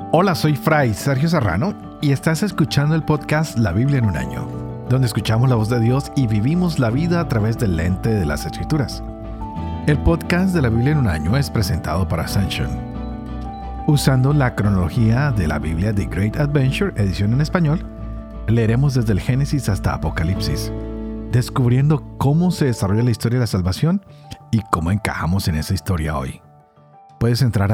Hola, soy Fray Sergio Serrano y estás escuchando el podcast La Biblia en un año, donde escuchamos la voz de Dios y vivimos la vida a través del lente de las Escrituras. El podcast de La Biblia en un año es presentado por Ascension. Usando la cronología de la Biblia The Great Adventure, edición en español, leeremos desde el Génesis hasta Apocalipsis, descubriendo cómo se desarrolla la historia de la salvación y cómo encajamos en esa historia hoy. Puedes entrar a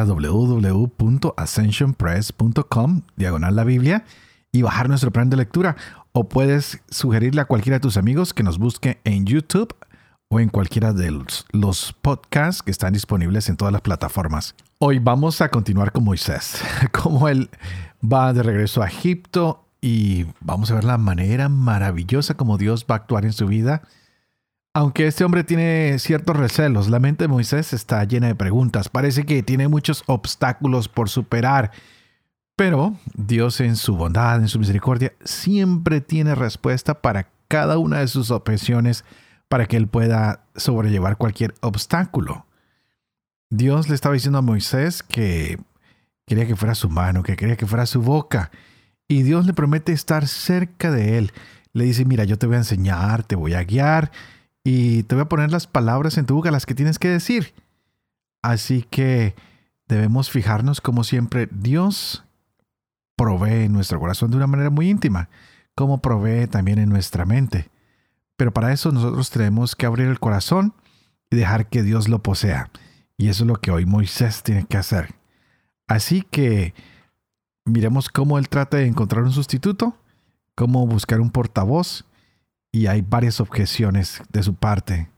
www.ascensionpress.com/la Biblia y bajar nuestro plan de lectura, o puedes sugerirle a cualquiera de tus amigos que nos busque en YouTube o en cualquiera de los podcasts que están disponibles en todas las plataformas. Hoy vamos a continuar con Moisés, cómo él va de regreso a Egipto y vamos a ver la manera maravillosa como Dios va a actuar en su vida. Aunque este hombre tiene ciertos recelos, la mente de Moisés está llena de preguntas. Parece que tiene muchos obstáculos por superar. Pero Dios, en su bondad, en su misericordia, siempre tiene respuesta para cada una de sus objeciones para que él pueda sobrellevar cualquier obstáculo. Dios le estaba diciendo a Moisés que quería que fuera su mano, que quería que fuera su boca. Y Dios le promete estar cerca de él. Le dice, mira, yo te voy a enseñar, te voy a guiar y te voy a poner las palabras en tu boca, las que tienes que decir. Así que debemos fijarnos como siempre, Dios provee en nuestro corazón de una manera muy íntima, como provee también en nuestra mente. Pero para eso nosotros tenemos que abrir el corazón y dejar que Dios lo posea. Y eso es lo que hoy Moisés tiene que hacer. Así que miremos cómo él trata de encontrar un sustituto, cómo buscar un portavoz. Y hay varias objeciones de su parte.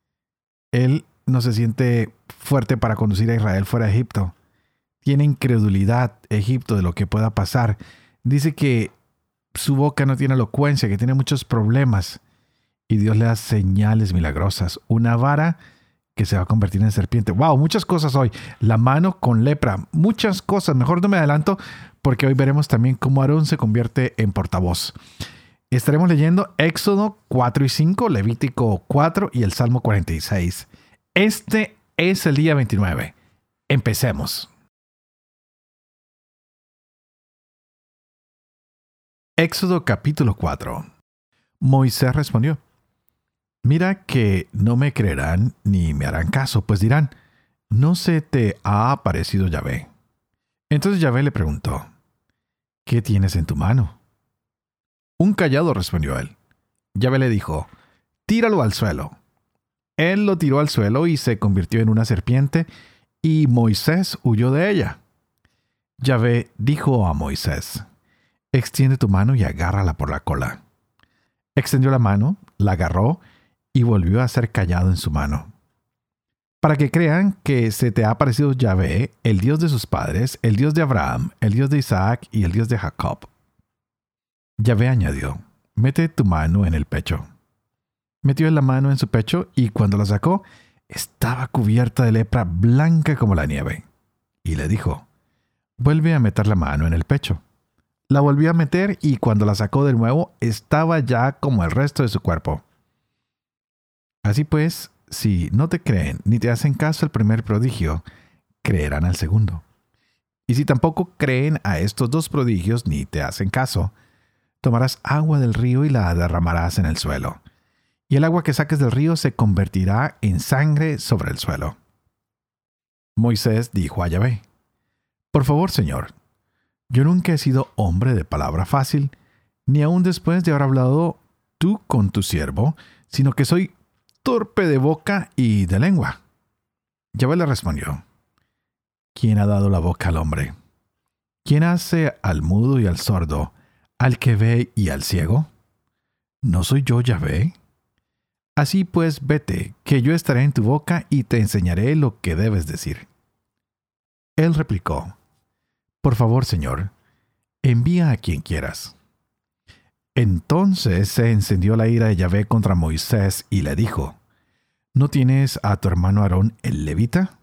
Él no se siente fuerte para conducir a Israel fuera de Egipto. Tiene incredulidad Egipto de lo que pueda pasar. Dice que su boca no tiene elocuencia, que tiene muchos problemas. Y Dios le da señales milagrosas. Una vara que se va a convertir en serpiente. ¡Wow! Muchas cosas hoy. La mano con lepra. Muchas cosas. Mejor no me adelanto porque hoy veremos también cómo Aarón se convierte en portavoz. Estaremos leyendo Éxodo 4 y 5, Levítico 4 y el Salmo 46. Este es el día 29. Empecemos. Éxodo capítulo 4. Moisés respondió: Mira que no me creerán ni me harán caso, pues dirán, ¿no se te ha aparecido Yahvé? Entonces Yahvé le preguntó: ¿Qué tienes en tu mano? Un cayado, respondió él. Yahvé le dijo: Tíralo al suelo. Él lo tiró al suelo y se convirtió en una serpiente, y Moisés huyó de ella. Yahvé dijo a Moisés: Extiende tu mano y agárrala por la cola. Extendió la mano, la agarró y volvió a ser cayado en su mano. Para que crean que se te ha aparecido Yahvé, el Dios de sus padres, el Dios de Abraham, el Dios de Isaac y el Dios de Jacob. Yahvé añadió: Mete tu mano en el pecho. Metió la mano en su pecho y cuando la sacó, estaba cubierta de lepra blanca como la nieve. Y le dijo: Vuelve a meter la mano en el pecho. La volvió a meter y cuando la sacó de nuevo, estaba ya como el resto de su cuerpo. Así pues, si no te creen ni te hacen caso al primer prodigio, creerán al segundo. Y si tampoco creen a estos dos prodigios ni te hacen caso, tomarás agua del río y la derramarás en el suelo. Y el agua que saques del río se convertirá en sangre sobre el suelo. Moisés dijo a Yahvé: Por favor, Señor, yo nunca he sido hombre de palabra fácil, ni aun después de haber hablado tú con tu siervo, sino que soy torpe de boca y de lengua. Yahvé le respondió: ¿Quién ha dado la boca al hombre? ¿Quién hace al mudo y al sordo, al que ve y al ciego? ¿No soy yo Yahvé? Así pues, vete, que yo estaré en tu boca y te enseñaré lo que debes decir. Él replicó: Por favor, Señor, envía a quien quieras. Entonces se encendió la ira de Yahvé contra Moisés y le dijo: ¿No tienes a tu hermano Aarón el levita?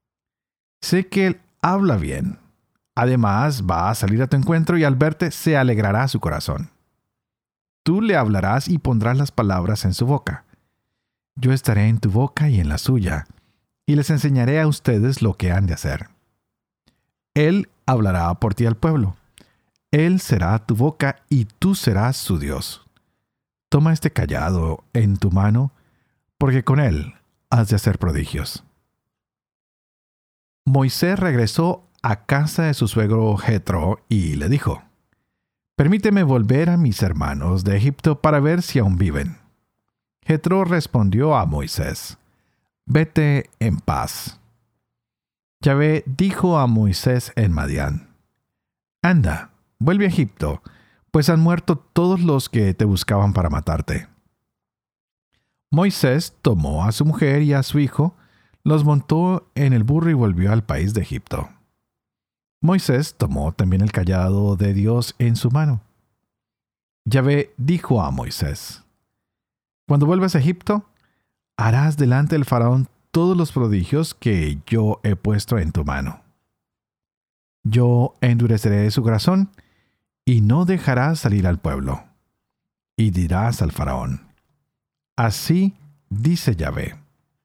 Sé que él habla bien. Además, va a salir a tu encuentro y al verte se alegrará su corazón. Tú le hablarás y pondrás las palabras en su boca. Yo estaré en tu boca y en la suya, y les enseñaré a ustedes lo que han de hacer. Él hablará por ti al pueblo. Él será tu boca y tú serás su Dios. Toma este cayado en tu mano, porque con él has de hacer prodigios. Moisés regresó a casa de su suegro Jetro y le dijo: «Permíteme volver a mis hermanos de Egipto para ver si aún viven». Jetro respondió a Moisés: «Vete en paz». Yahvé dijo a Moisés en Madián: «Anda, vuelve a Egipto, pues han muerto todos los que te buscaban para matarte». Moisés tomó a su mujer y a su hijo, los montó en el burro y volvió al país de Egipto. Moisés tomó también el cayado de Dios en su mano. Yahvé dijo a Moisés: «Cuando vuelvas a Egipto, harás delante del faraón todos los prodigios que yo he puesto en tu mano. Yo endureceré su corazón y no dejarás salir al pueblo. Y dirás al faraón: Así dice Yahvé: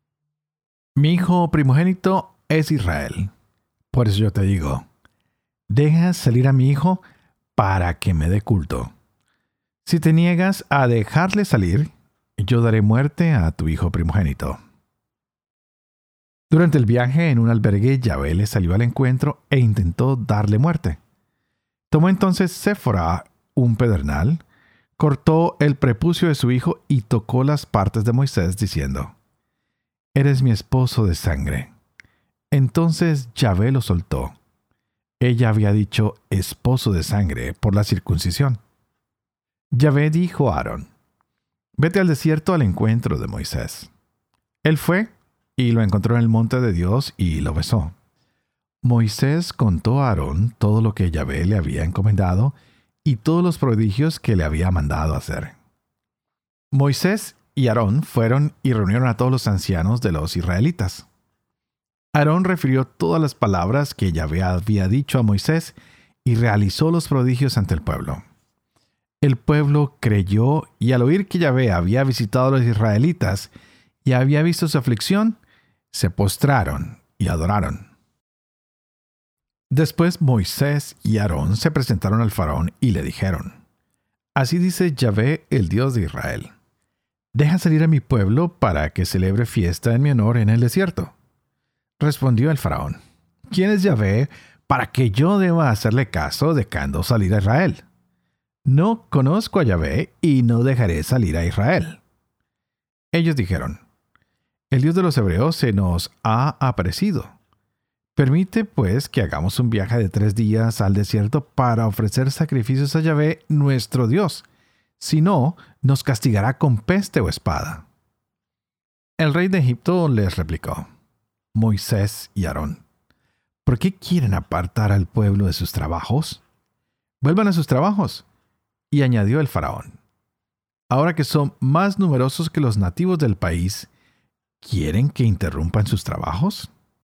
Mi hijo primogénito es Israel. Por eso yo te digo: deja salir a mi hijo para que me dé culto. Si te niegas a dejarle salir, yo daré muerte a tu hijo primogénito». Durante el viaje en un albergue, Yahvé le salió al encuentro e intentó darle muerte. Tomó entonces Séfora un pedernal, cortó el prepucio de su hijo y tocó las partes de Moisés, diciendo: «Eres mi esposo de sangre». Entonces Yahvé lo soltó. Ella había dicho esposo de sangre por la circuncisión. Yahvé dijo a Aarón: «Vete al desierto al encuentro de Moisés». Él fue y lo encontró en el monte de Dios y lo besó. Moisés contó a Aarón todo lo que Yahvé le había encomendado y todos los prodigios que le había mandado hacer. Moisés y Aarón fueron y reunieron a todos los ancianos de los israelitas. Aarón refirió todas las palabras que Yahvé había dicho a Moisés y realizó los prodigios ante el pueblo. El pueblo creyó, y al oír que Yahvé había visitado a los israelitas y había visto su aflicción, se postraron y adoraron. Después Moisés y Aarón se presentaron al faraón y le dijeron: «Así dice Yahvé, el Dios de Israel: Deja salir a mi pueblo para que celebre fiesta en mi honor en el desierto». Respondió el faraón: «¿Quién es Yahvé para que yo deba hacerle caso dejando salir a Israel? No conozco a Yahvé y no dejaré salir a Israel». Ellos dijeron: «El Dios de los hebreos se nos ha aparecido. Permite, pues, que hagamos un viaje de 3 días al desierto para ofrecer sacrificios a Yahvé, nuestro Dios. Si no, nos castigará con peste o espada». El rey de Egipto les replicó: «Moisés y Aarón, ¿por qué quieren apartar al pueblo de sus trabajos? Vuelvan a sus trabajos». Y añadió el faraón: «Ahora que son más numerosos que los nativos del país, ¿quieren que interrumpan sus trabajos?».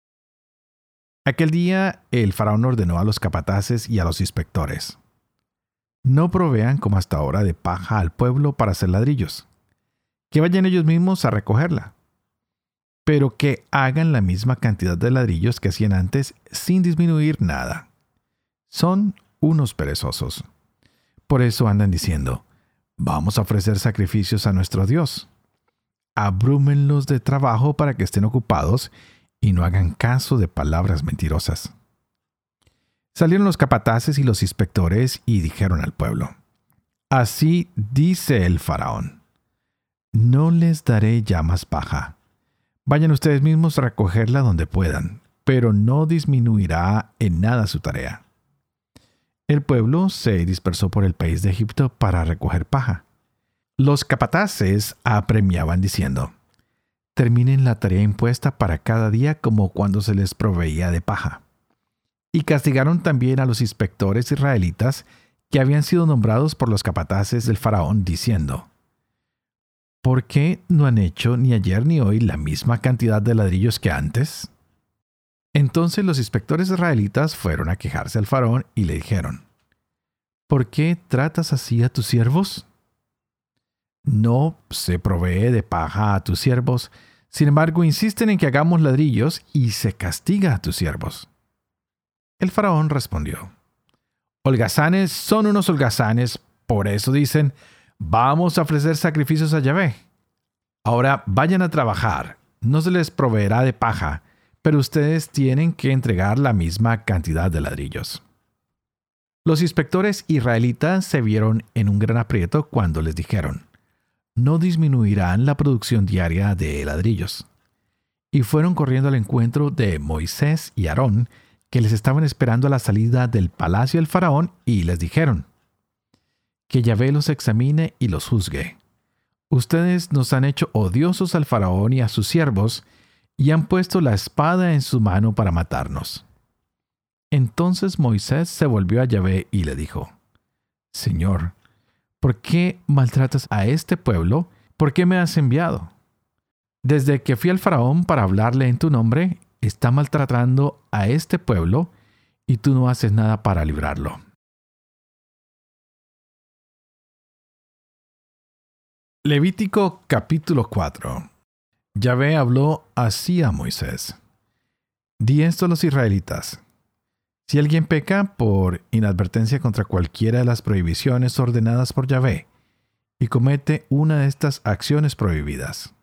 Aquel día el faraón ordenó a los capataces y a los inspectores: «No provean como hasta ahora de paja al pueblo para hacer ladrillos. Que vayan ellos mismos a recogerla. Pero que hagan la misma cantidad de ladrillos que hacían antes sin disminuir nada. Son unos perezosos. Por eso andan diciendo: Vamos a ofrecer sacrificios a nuestro Dios. Abrúmenlos de trabajo para que estén ocupados y no hagan caso de palabras mentirosas». Salieron los capataces y los inspectores y dijeron al pueblo: «Así dice el faraón: No les daré ya más paja. Vayan ustedes mismos a recogerla donde puedan, pero no disminuirá en nada su tarea». El pueblo se dispersó por el país de Egipto para recoger paja. Los capataces apremiaban diciendo: «Terminen la tarea impuesta para cada día como cuando se les proveía de paja». Y castigaron también a los inspectores israelitas que habían sido nombrados por los capataces del faraón, diciendo: «¿Por qué no han hecho ni ayer ni hoy la misma cantidad de ladrillos que antes?». Entonces los inspectores israelitas fueron a quejarse al faraón y le dijeron: «¿Por qué tratas así a tus siervos? No se provee de paja a tus siervos, sin embargo insisten en que hagamos ladrillos y se castiga a tus siervos». El faraón respondió: holgazanes son unos holgazanes, por eso dicen, vamos a ofrecer sacrificios a Yahvé. Ahora vayan a trabajar, no se les proveerá de paja, pero ustedes tienen que entregar la misma cantidad de ladrillos. Los inspectores israelitas se vieron en un gran aprieto cuando les dijeron: no disminuirán la producción diaria de ladrillos. Y fueron corriendo al encuentro de Moisés y Aarón, que les estaban esperando a la salida del palacio del faraón, y les dijeron: que Yahvé los examine y los juzgue. Ustedes nos han hecho odiosos al faraón y a sus siervos, y han puesto la espada en su mano para matarnos. Entonces Moisés se volvió a Yahvé y le dijo: Señor, ¿por qué maltratas a este pueblo? ¿Por qué me has enviado? Desde que fui al faraón para hablarle en tu nombre, está maltratando a este pueblo, y tú no haces nada para librarlo. Levítico capítulo 4. Yahvé habló así a Moisés: di esto a los israelitas: si alguien peca por inadvertencia contra cualquiera de las prohibiciones ordenadas por Yahvé, y comete una de estas acciones prohibidas.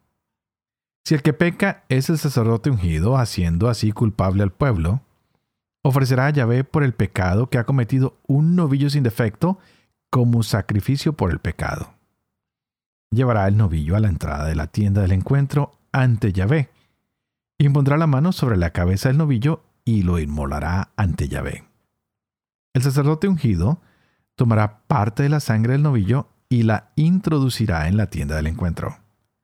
Si el que peca es el sacerdote ungido, haciendo así culpable al pueblo, ofrecerá a Yahvé por el pecado que ha cometido un novillo sin defecto como sacrificio por el pecado. Llevará el novillo a la entrada de la tienda del encuentro ante Yahvé, y pondrá la mano sobre la cabeza del novillo y lo inmolará ante Yahvé. El sacerdote ungido tomará parte de la sangre del novillo y la introducirá en la tienda del encuentro.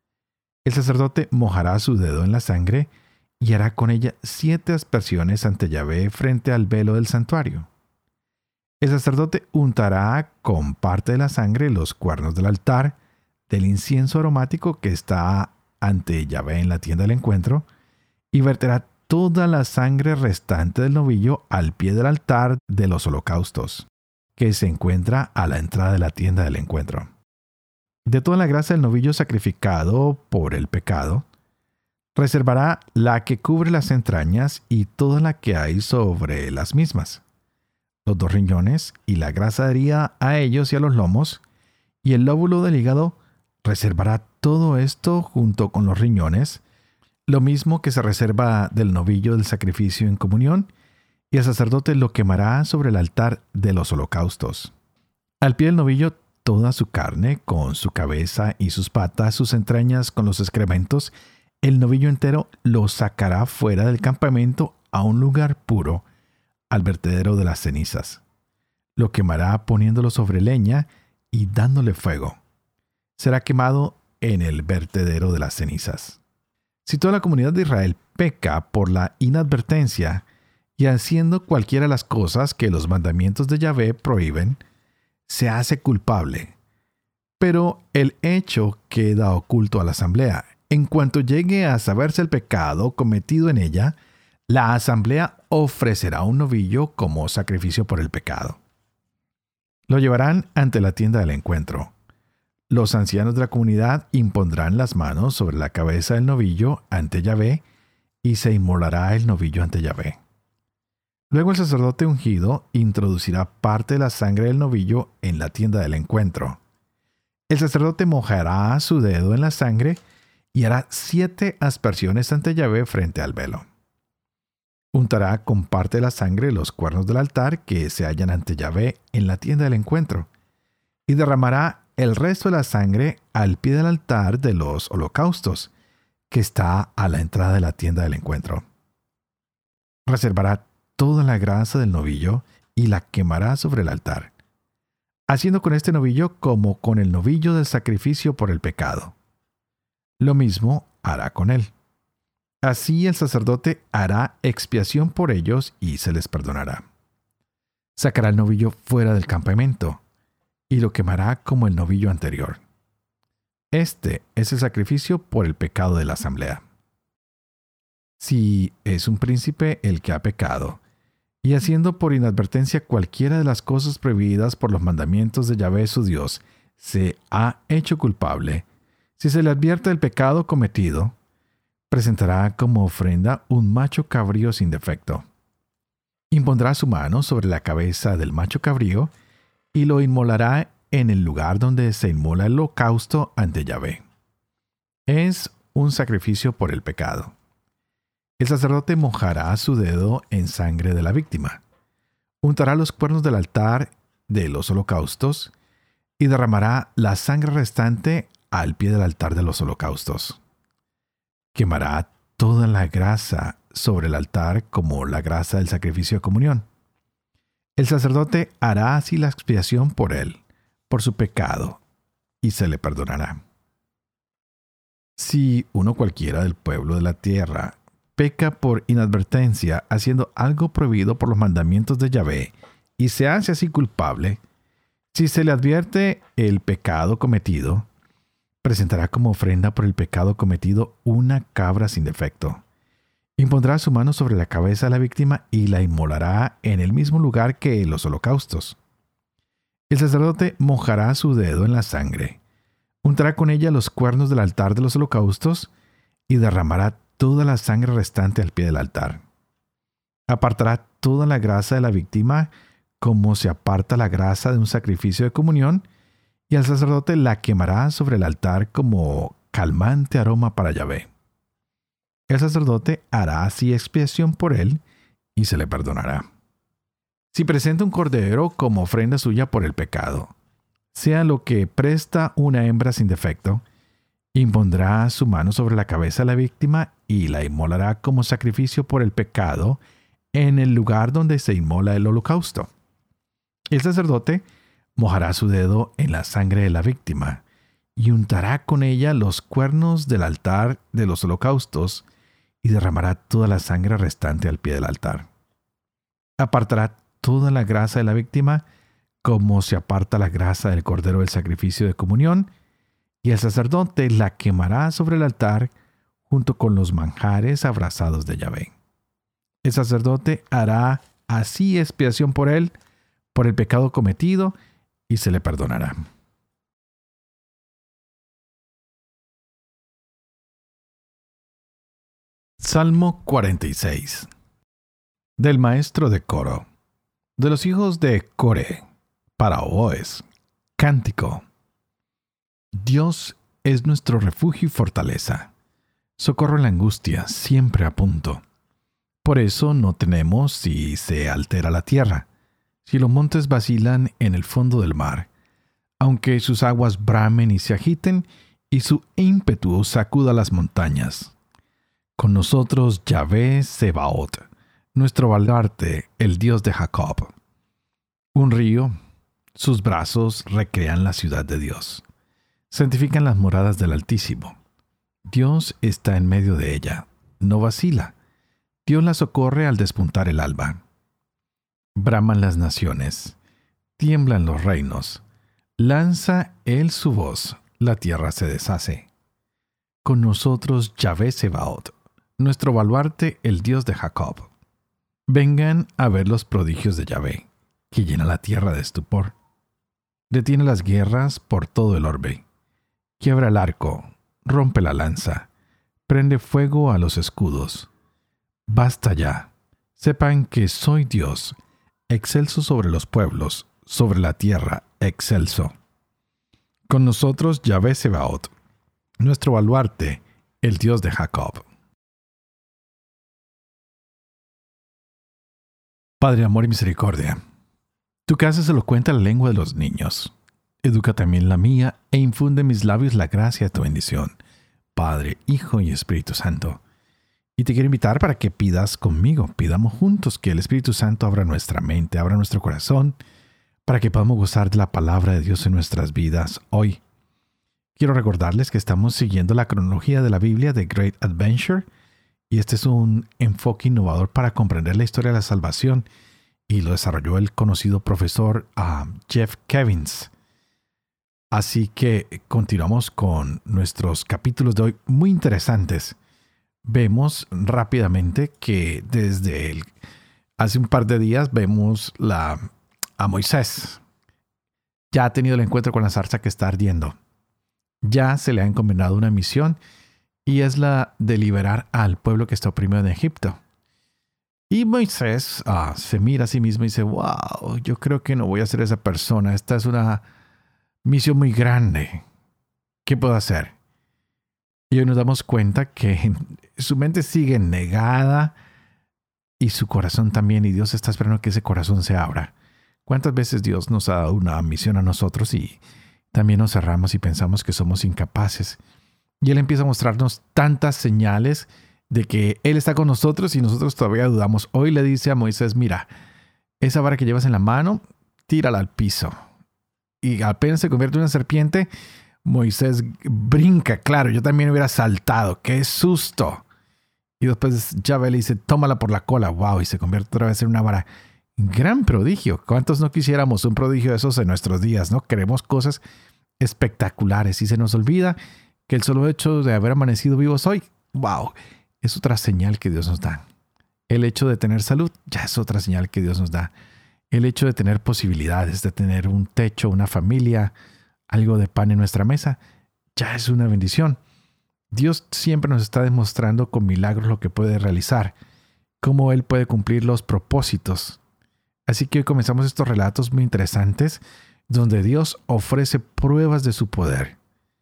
El sacerdote mojará su dedo en la sangre y hará con ella 7 aspersiones ante Yahvé frente al velo del santuario. El sacerdote untará con parte de la sangre los cuernos del altar, del incienso aromático que está ante Yahvé en la tienda del encuentro, y verterá toda la sangre restante del novillo al pie del altar de los holocaustos, que se encuentra a la entrada de la tienda del encuentro. De toda la grasa del novillo sacrificado por el pecado, reservará la que cubre las entrañas y toda la que hay sobre las mismas, los 2 riñones y la grasa adherida a ellos y a los lomos, y el lóbulo del hígado. Reservará todo esto junto con los riñones, lo mismo que se reserva del novillo del sacrificio en comunión, y el sacerdote lo quemará sobre el altar de los holocaustos. Al pie del novillo toda su carne, con su cabeza y sus patas, sus entrañas con los excrementos, el novillo entero lo sacará fuera del campamento a un lugar puro, al vertedero de las cenizas. Lo quemará poniéndolo sobre leña y dándole fuego. Será quemado en el vertedero de las cenizas. Si toda la comunidad de Israel peca por la inadvertencia y haciendo cualquiera de las cosas que los mandamientos de Yahvé prohíben, se hace culpable. Pero el hecho queda oculto a la asamblea. En cuanto llegue a saberse el pecado cometido en ella, la asamblea ofrecerá un novillo como sacrificio por el pecado. Lo llevarán ante la tienda del encuentro. Los ancianos de la comunidad impondrán las manos sobre la cabeza del novillo ante Yahvé, y se inmolará el novillo ante Yahvé. Luego el sacerdote ungido introducirá parte de la sangre del novillo en la tienda del encuentro. El sacerdote mojará su dedo en la sangre y hará 7 aspersiones ante Yahvé frente al velo. Untará con parte de la sangre los cuernos del altar que se hallan ante Yahvé en la tienda del encuentro, y derramará el resto de la sangre al pie del altar de los holocaustos, que está a la entrada de la tienda del encuentro. Reservará toda la grasa del novillo y la quemará sobre el altar, haciendo con este novillo como con el novillo del sacrificio por el pecado. Lo mismo hará con él. Así el sacerdote hará expiación por ellos y se les perdonará. Sacará el novillo fuera del campamento y lo quemará como el novillo anterior. Este es el sacrificio por el pecado de la asamblea. Si es un príncipe el que ha pecado, y haciendo por inadvertencia cualquiera de las cosas prohibidas por los mandamientos de Yahvé su Dios, se ha hecho culpable, si se le advierte el pecado cometido, presentará como ofrenda un macho cabrío sin defecto. Impondrá su mano sobre la cabeza del macho cabrío y lo inmolará en el lugar donde se inmola el holocausto ante Yahvé. Es un sacrificio por el pecado. El sacerdote mojará su dedo en sangre de la víctima, untará los cuernos del altar de los holocaustos y derramará la sangre restante al pie del altar de los holocaustos. Quemará toda la grasa sobre el altar como la grasa del sacrificio de comunión. El sacerdote hará así la expiación por él, por su pecado, y se le perdonará. Si uno cualquiera del pueblo de la tierra peca por inadvertencia haciendo algo prohibido por los mandamientos de Yahvé y se hace así culpable, si se le advierte el pecado cometido, presentará como ofrenda por el pecado cometido una cabra sin defecto. Impondrá su mano sobre la cabeza de la víctima y la inmolará en el mismo lugar que los holocaustos. El sacerdote mojará su dedo en la sangre, untará con ella los cuernos del altar de los holocaustos y derramará toda la sangre restante al pie del altar. Apartará toda la grasa de la víctima como se aparta la grasa de un sacrificio de comunión, y el sacerdote la quemará sobre el altar como calmante aroma para Yahvé. El sacerdote hará así expiación por él y se le perdonará. Si presenta un cordero como ofrenda suya por el pecado, sea lo que presta una hembra sin defecto, impondrá su mano sobre la cabeza de la víctima y la inmolará como sacrificio por el pecado en el lugar donde se inmola el holocausto. El sacerdote mojará su dedo en la sangre de la víctima y untará con ella los cuernos del altar de los holocaustos y derramará toda la sangre restante al pie del altar. Apartará toda la grasa de la víctima como se aparta la grasa del cordero del sacrificio de comunión, y el sacerdote la quemará sobre el altar junto con los manjares abrasados de Yahvé. El sacerdote hará así expiación por él, por el pecado cometido, y se le perdonará. Salmo 46. Del maestro de coro. De los hijos de Coré, para oboes. Cántico. Dios es nuestro refugio y fortaleza. Socorro en la angustia, siempre a punto. Por eso no tememos si se altera la tierra, si los montes vacilan en el fondo del mar, aunque sus aguas bramen y se agiten, y su ímpetu sacuda las montañas. Con nosotros Yahvé Sebaot, nuestro baluarte, el Dios de Jacob. Un río, sus brazos recrean la ciudad de Dios. Santifican las moradas del Altísimo. Dios está en medio de ella, no vacila. Dios la socorre al despuntar el alba. Braman las naciones, tiemblan los reinos. Lanza él su voz, la tierra se deshace. Con nosotros Yahvé Sebaot, nuestro baluarte, el Dios de Jacob. Vengan a ver los prodigios de Yahvé, que llena la tierra de estupor. Detiene las guerras por todo el orbe. Quiebra el arco, rompe la lanza, prende fuego a los escudos. Basta ya, sepan que soy Dios, excelso sobre los pueblos, sobre la tierra, excelso. Con nosotros Yahvé Sebaot, nuestro baluarte, el Dios de Jacob. Padre, amor y misericordia, tú que haces elocuente la lengua de los niños, educa también la mía e infunde en mis labios la gracia de tu bendición, Padre, Hijo y Espíritu Santo. Y te quiero invitar para que pidas conmigo, pidamos juntos que el Espíritu Santo abra nuestra mente, abra nuestro corazón, para que podamos gozar de la palabra de Dios en nuestras vidas hoy. Quiero recordarles que estamos siguiendo la cronología de la Biblia de Great Adventure, y este es un enfoque innovador para comprender la historia de la salvación, y lo desarrolló el conocido profesor Jeff Kevins. Así que continuamos con nuestros capítulos de hoy muy interesantes. Vemos rápidamente que desde hace un par de días vemos a Moisés. Ya ha tenido el encuentro con la zarza que está ardiendo. Ya se le ha encomendado una misión, y es la de liberar al pueblo que está oprimido en Egipto. Y Moisés se mira a sí mismo y dice, wow, yo creo que no voy a ser esa persona. Esta es una misión muy grande. ¿Qué puedo hacer? Y hoy nos damos cuenta que su mente sigue negada y su corazón también. Y Dios está esperando que ese corazón se abra. ¿Cuántas veces Dios nos ha dado una misión a nosotros y también nos cerramos y pensamos que somos incapaces? Y Él empieza a mostrarnos tantas señales de que Él está con nosotros y nosotros todavía dudamos. Hoy le dice a Moisés, mira, esa vara que llevas en la mano, tírala al piso. Y apenas se convierte en una serpiente, Moisés brinca. Claro, yo también hubiera saltado. ¡Qué susto! Y después Yahvé le dice, tómala por la cola. ¡Wow! Y se convierte otra vez en una vara. Gran prodigio. ¿Cuántos no quisiéramos un prodigio de esos en nuestros días, no? Queremos cosas espectaculares y se nos olvida que el solo hecho de haber amanecido vivos hoy, ¡wow!, es otra señal que Dios nos da. El hecho de tener salud ya es otra señal que Dios nos da. El hecho de tener posibilidades, de tener un techo, una familia, algo de pan en nuestra mesa, ya es una bendición. Dios siempre nos está demostrando con milagros lo que puede realizar, cómo Él puede cumplir los propósitos. Así que hoy comenzamos estos relatos muy interesantes donde Dios ofrece pruebas de su poder.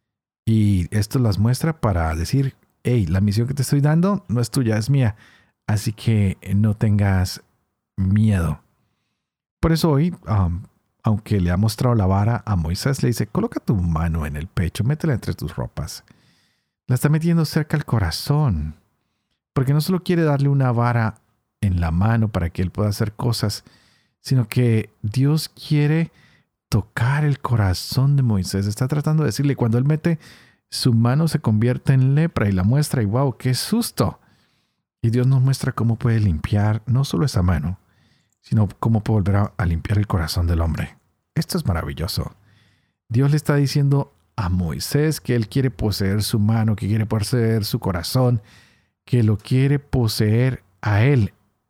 Y esto las muestra para decir, hey, la misión que te estoy dando no es tuya, es mía. Así que no tengas miedo. Por eso hoy, aunque le ha mostrado la vara a Moisés, le dice, coloca tu mano en el pecho, métela entre tus ropas. La está metiendo cerca al corazón. Porque no solo quiere darle una vara en la mano para que él pueda hacer cosas, sino que Dios quiere tocar el corazón de Moisés. Está tratando de decirle, cuando él mete su mano se convierte en lepra y la muestra y wow, qué susto. Y Dios nos muestra cómo puede limpiar no solo esa mano, sino cómo puede volver a limpiar el corazón del hombre. Esto es maravilloso. Dios le está diciendo a Moisés que él quiere poseer su mano, que quiere poseer su corazón, que lo quiere poseer a él.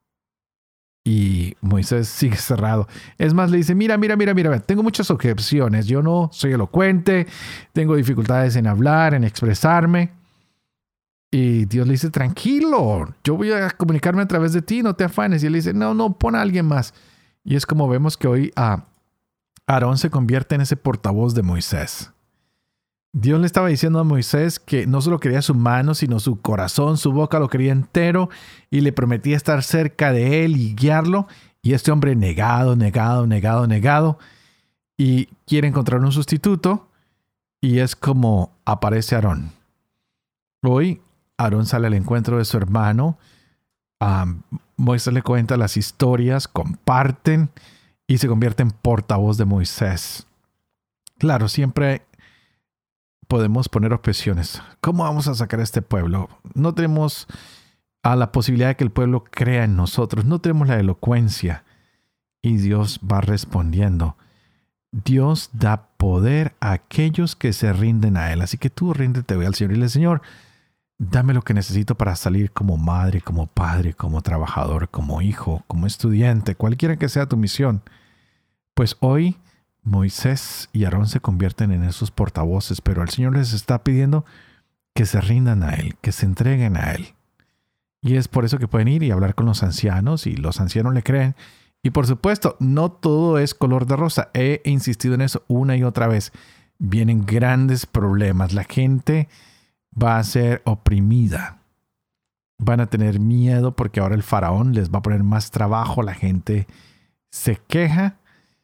Y Moisés sigue cerrado. Es más, le dice, mira, tengo muchas objeciones. Yo no soy elocuente, tengo dificultades en hablar, en expresarme. Y Dios le dice, tranquilo, yo voy a comunicarme a través de ti, no te afanes. Y él dice, no, pon a alguien más. Y es como vemos que hoy Aarón se convierte en ese portavoz de Moisés. Dios le estaba diciendo a Moisés que no solo quería su mano, sino su corazón, su boca lo quería entero y le prometía estar cerca de él y guiarlo. Y este hombre negado y quiere encontrar un sustituto y es como aparece Aarón. Hoy Aarón sale al encuentro de su hermano, Moisés le cuenta las historias, comparten y se convierte en portavoz de Moisés. Claro, siempre podemos poner objeciones. ¿Cómo vamos a sacar a este pueblo? No tenemos la posibilidad de que el pueblo crea en nosotros. No tenemos la elocuencia. Y Dios va respondiendo. Dios da poder a aquellos que se rinden a Él. Así que tú ríndete hoy al Señor y dile, Señor, dame lo que necesito para salir como madre, como padre, como trabajador, como hijo, como estudiante, cualquiera que sea tu misión. Pues hoy Moisés y Aarón se convierten en esos portavoces, pero el Señor les está pidiendo que se rindan a Él, que se entreguen a Él. Y es por eso que pueden ir y hablar con los ancianos y los ancianos le creen. Y por supuesto, no todo es color de rosa. He insistido en eso una y otra vez. Vienen grandes problemas. La gente va a ser oprimida. Van a tener miedo porque ahora el faraón les va a poner más trabajo. La gente se queja.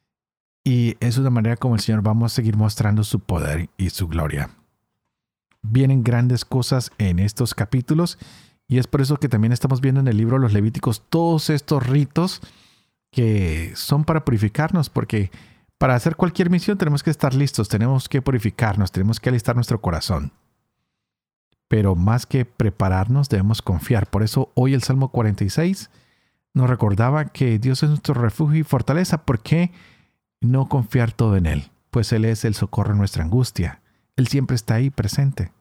Y es una manera como el Señor va a seguir mostrando su poder y su gloria. Vienen grandes cosas en estos capítulos y es por eso que también estamos viendo en el libro de los Levíticos todos estos ritos que son para purificarnos, porque para hacer cualquier misión tenemos que estar listos, tenemos que purificarnos, tenemos que alistar nuestro corazón. Pero más que prepararnos debemos confiar. Por eso hoy el Salmo 46 nos recordaba que Dios es nuestro refugio y fortaleza. ¿Por qué no confiar todo en Él? Pues Él es el socorro en nuestra angustia. Él siempre está ahí presente.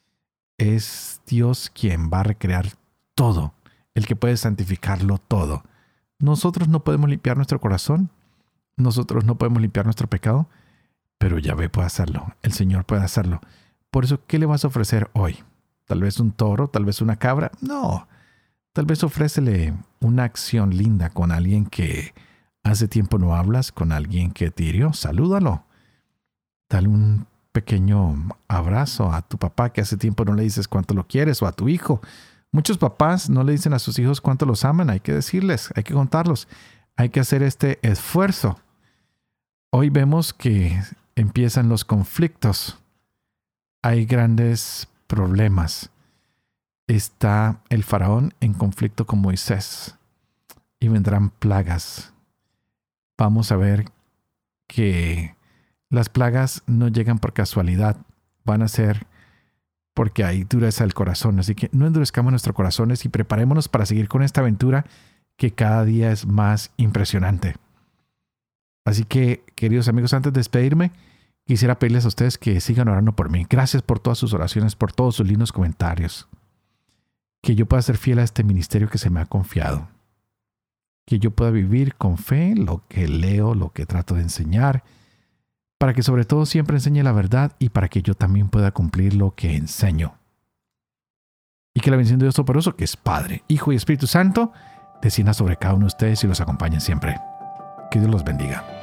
Es Dios quien va a recrear todo, el que puede santificarlo todo. Nosotros no podemos limpiar nuestro corazón, nosotros no podemos limpiar nuestro pecado, pero Yahvé puede hacerlo, el Señor puede hacerlo. Por eso, ¿qué le vas a ofrecer hoy? ¿Tal vez un toro? ¿Tal vez una cabra? No. Tal vez ofrécele una acción linda con alguien que hace tiempo no hablas, con alguien que te hirió. Salúdalo. Dale un pequeño abrazo a tu papá que hace tiempo no le dices cuánto lo quieres, o a tu hijo. Muchos papás no le dicen a sus hijos cuánto los aman. Hay que decirles, hay que contarlos. Hay que hacer este esfuerzo. Hoy vemos que empiezan los conflictos. Hay grandes problemas. Está el faraón en conflicto con Moisés y vendrán plagas. Vamos a ver que las plagas no llegan por casualidad, van a ser porque hay dureza del corazón. Así que no endurezcamos nuestros corazones y preparémonos para seguir con esta aventura que cada día es más impresionante. Así que, queridos amigos, antes de despedirme, quisiera pedirles a ustedes que sigan orando por mí. Gracias por todas sus oraciones, por todos sus lindos comentarios. Que yo pueda ser fiel a este ministerio que se me ha confiado. Que yo pueda vivir con fe lo que leo, lo que trato de enseñar, para que sobre todo siempre enseñe la verdad y para que yo también pueda cumplir lo que enseño. Y que la bendición de Dios Todopoderoso, que es Padre, Hijo y Espíritu Santo, descienda sobre cada uno de ustedes y los acompañe siempre. Que Dios los bendiga.